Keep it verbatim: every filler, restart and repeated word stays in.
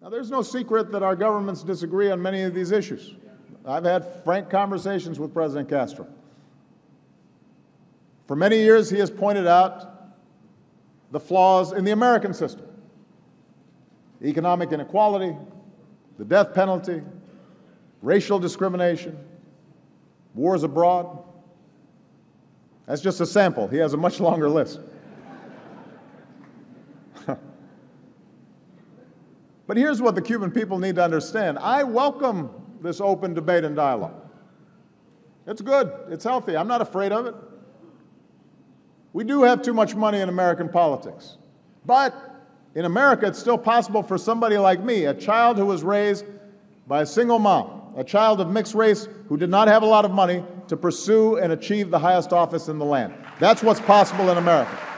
Now, there's no secret that our governments disagree on many of these issues. I've had frank conversations with President Castro. For many years, he has pointed out the flaws in the American system: economic inequality, the death penalty, racial discrimination, wars abroad. That's just a sample. He has a much longer list. But here's what the Cuban people need to understand. I welcome this open debate and dialogue. It's good. It's healthy. I'm not afraid of it. We do have too much money in American politics. But in America, it's still possible for somebody like me, a child who was raised by a single mom, a child of mixed race who did not have a lot of money, to pursue and achieve the highest office in the land. That's what's possible in America.